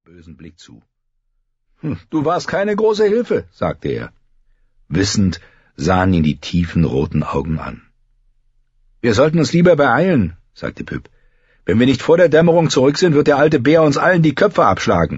bösen Blick zu. »Du warst keine große Hilfe«, sagte er. Wissend sahen ihn die tiefen roten Augen an. »Wir sollten uns lieber beeilen«, sagte Pip. »Wenn wir nicht vor der Dämmerung zurück sind, wird der alte Bär uns allen die Köpfe abschlagen.«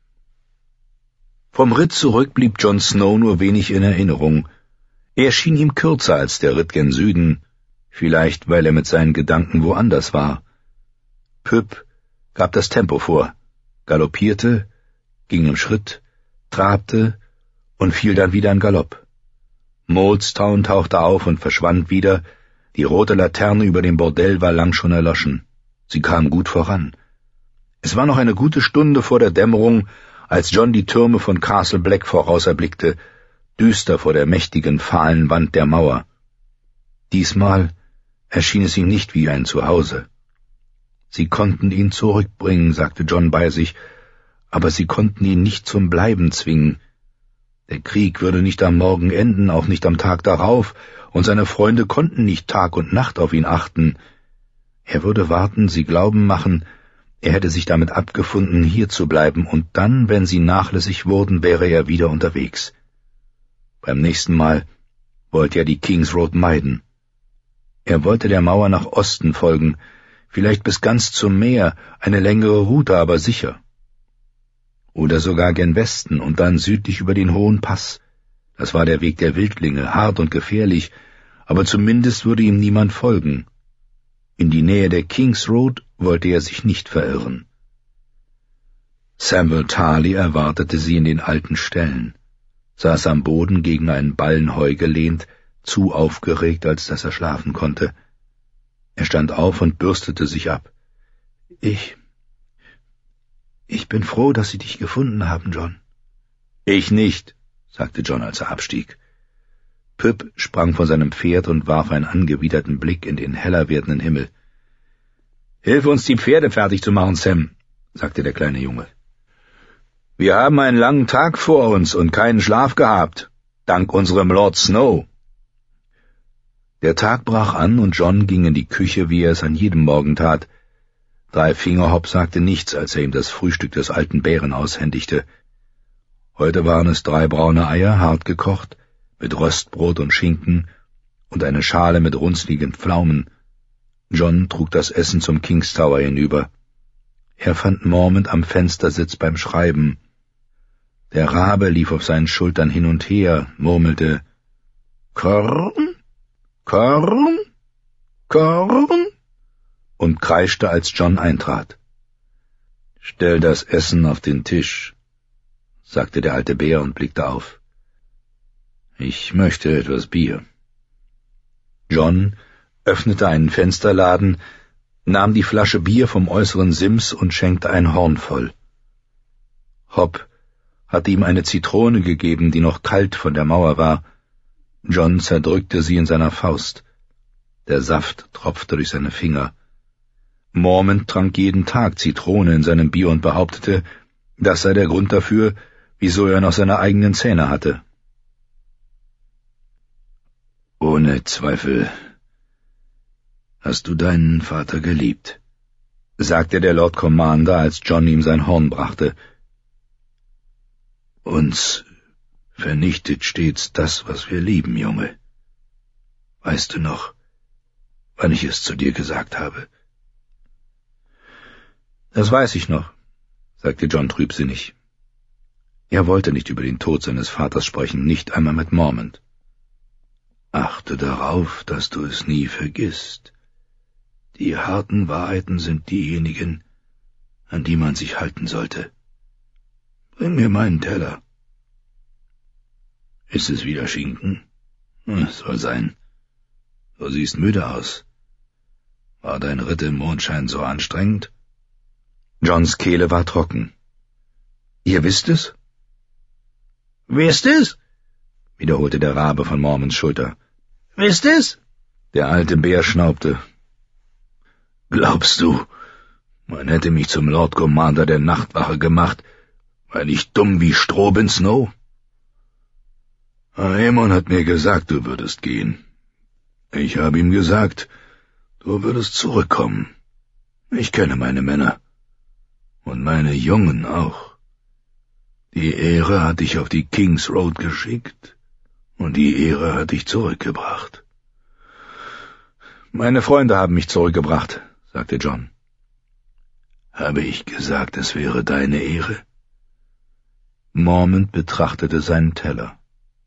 Vom Ritt zurück blieb Jon Snow nur wenig in Erinnerung. Er schien ihm kürzer als der Ritt gen Süden, vielleicht weil er mit seinen Gedanken woanders war. Pip gab das Tempo vor, galoppierte, ging im Schritt, trabte und fiel dann wieder in Galopp. Molestown tauchte auf und verschwand wieder, die rote Laterne über dem Bordell war lang schon erloschen. Sie kam gut voran. Es war noch eine gute Stunde vor der Dämmerung, als Jon die Türme von Castle Black vorauserblickte, düster vor der mächtigen, fahlen Wand der Mauer. Diesmal erschien es ihm nicht wie ein Zuhause. Sie konnten ihn zurückbringen, sagte Jon bei sich, aber sie konnten ihn nicht zum Bleiben zwingen. Der Krieg würde nicht am Morgen enden, auch nicht am Tag darauf, und seine Freunde konnten nicht Tag und Nacht auf ihn achten. Er würde warten, sie glauben machen, er hätte sich damit abgefunden, hier zu bleiben, und dann, wenn sie nachlässig wurden, wäre er wieder unterwegs. Beim nächsten Mal wollte er die Kings Road meiden. Er wollte der Mauer nach Osten folgen, vielleicht bis ganz zum Meer, eine längere Route, aber sicher. Oder sogar gen Westen und dann südlich über den Hohen Pass. Das war der Weg der Wildlinge, hart und gefährlich, aber zumindest würde ihm niemand folgen. In die Nähe der Kings Road wollte er sich nicht verirren. Samwell Tarly erwartete sie in den alten Ställen, saß am Boden gegen einen Ballen Heu gelehnt, zu aufgeregt, als dass er schlafen konnte. Er stand auf und bürstete sich ab. Ich bin froh, dass Sie dich gefunden haben, Jon. Ich nicht, sagte Jon, als er abstieg. Pip sprang von seinem Pferd und warf einen angewiderten Blick in den heller werdenden Himmel. »Hilf uns, die Pferde fertig zu machen, Sam«, sagte der kleine Junge. »Wir haben einen langen Tag vor uns und keinen Schlaf gehabt, dank unserem Lord Snow.« Der Tag brach an und Jon ging in die Küche, wie er es an jedem Morgen tat. Drei Fingerhop sagte nichts, als er ihm das Frühstück des alten Bären aushändigte. Heute waren es 3 braune Eier, hart gekocht, mit Röstbrot und Schinken und eine Schale mit runzligen Pflaumen. Jon trug das Essen zum King's Tower hinüber. Er fand Mormont am Fenstersitz beim Schreiben. Der Rabe lief auf seinen Schultern hin und her, murmelte »Korn, Korn, Korn« und kreischte, als Jon eintrat. »Stell das Essen auf den Tisch«, sagte der alte Bär und blickte auf. »Ich möchte etwas Bier.« Jon öffnete einen Fensterladen, nahm die Flasche Bier vom äußeren Sims und schenkte ein Horn voll. Hop hatte ihm eine Zitrone gegeben, die noch kalt von der Mauer war. Jon zerdrückte sie in seiner Faust. Der Saft tropfte durch seine Finger. Mormont trank jeden Tag Zitrone in seinem Bier und behauptete, das sei der Grund dafür, wieso er noch seine eigenen Zähne hatte. »Ohne Zweifel hast du deinen Vater geliebt«, sagte der Lord Commander, als Jon ihm sein Horn brachte. »Uns vernichtet stets das, was wir lieben, Junge. Weißt du noch, wann ich es zu dir gesagt habe?« »Das weiß ich noch«, sagte Jon trübsinnig. Er wollte nicht über den Tod seines Vaters sprechen, nicht einmal mit Mormont. »Achte darauf, dass du es nie vergisst. Die harten Wahrheiten sind diejenigen, an die man sich halten sollte. Bring mir meinen Teller.« »Ist es wieder Schinken?« »Soll sein. Du siehst müde aus. War dein Ritt im Mondschein so anstrengend?« Jons Kehle war trocken. »Ihr wisst es?« »Wisst es?« wiederholte der Rabe von Mormonts Schulter. »Wisst es?« Der alte Bär schnaubte. »Glaubst du, man hätte mich zum Lord Commander der Nachtwache gemacht, weil ich dumm wie Stroh bin, Snow? Aemon hat mir gesagt, du würdest gehen. Ich habe ihm gesagt, du würdest zurückkommen. Ich kenne meine Männer. Und meine Jungen auch.« Die Ehre hat dich auf die King's Road geschickt, und die Ehre hat dich zurückgebracht. »Meine Freunde haben mich zurückgebracht«, sagte John. »Habe ich gesagt, es wäre deine Ehre?« Mormont betrachtete seinen Teller.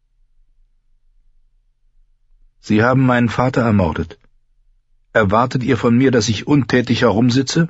»Sie haben meinen Vater ermordet. Erwartet ihr von mir, dass ich untätig herumsitze?«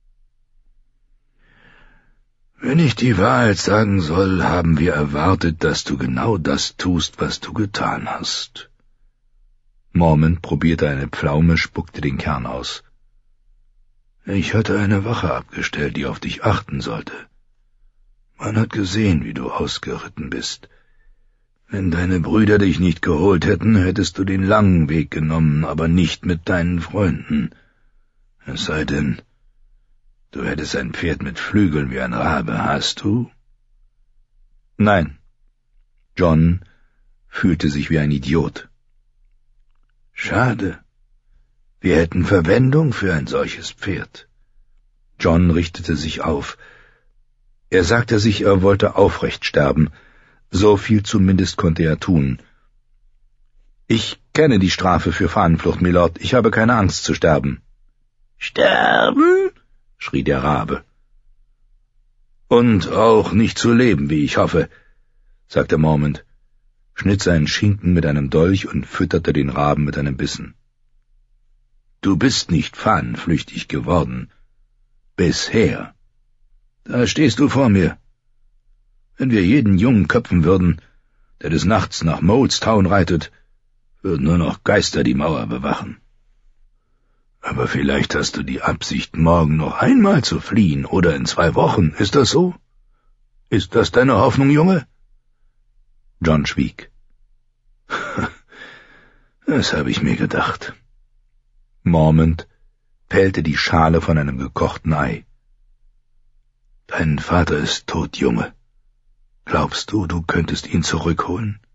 »Wenn ich die Wahrheit sagen soll, haben wir erwartet, dass du genau das tust, was du getan hast.« Mormont probierte eine Pflaume, spuckte den Kern aus. »Ich hatte eine Wache abgestellt, die auf dich achten sollte. Man hat gesehen, wie du ausgeritten bist. Wenn deine Brüder dich nicht geholt hätten, hättest du den langen Weg genommen, aber nicht mit deinen Freunden. Es sei denn, du hättest ein Pferd mit Flügeln wie ein Rabe, hast du?« »Nein.« John fühlte sich wie ein Idiot. »Schade. Wir hätten Verwendung für ein solches Pferd.« John richtete sich auf. Er sagte sich, er wollte aufrecht sterben. So viel zumindest konnte er tun. »Ich kenne die Strafe für Fahnenflucht, Milord. Ich habe keine Angst zu sterben.« »Sterben?« schrie der Rabe. »Und auch nicht zu leben, wie ich hoffe«, sagte Mormont, schnitt seinen Schinken mit einem Dolch und fütterte den Raben mit einem Bissen. »Du bist nicht fahnenflüchtig geworden. Bisher. Da stehst du vor mir. Wenn wir jeden Jungen köpfen würden, der des Nachts nach Molestown reitet, würden nur noch Geister die Mauer bewachen. Aber vielleicht hast du die Absicht, morgen noch einmal zu fliehen oder in 2 Wochen, ist das so? Ist das deine Hoffnung, Junge?« John schwieg. »Das habe ich mir gedacht.« Mormont pellte die Schale von einem gekochten Ei. »Dein Vater ist tot, Junge. Glaubst du, du könntest ihn zurückholen?«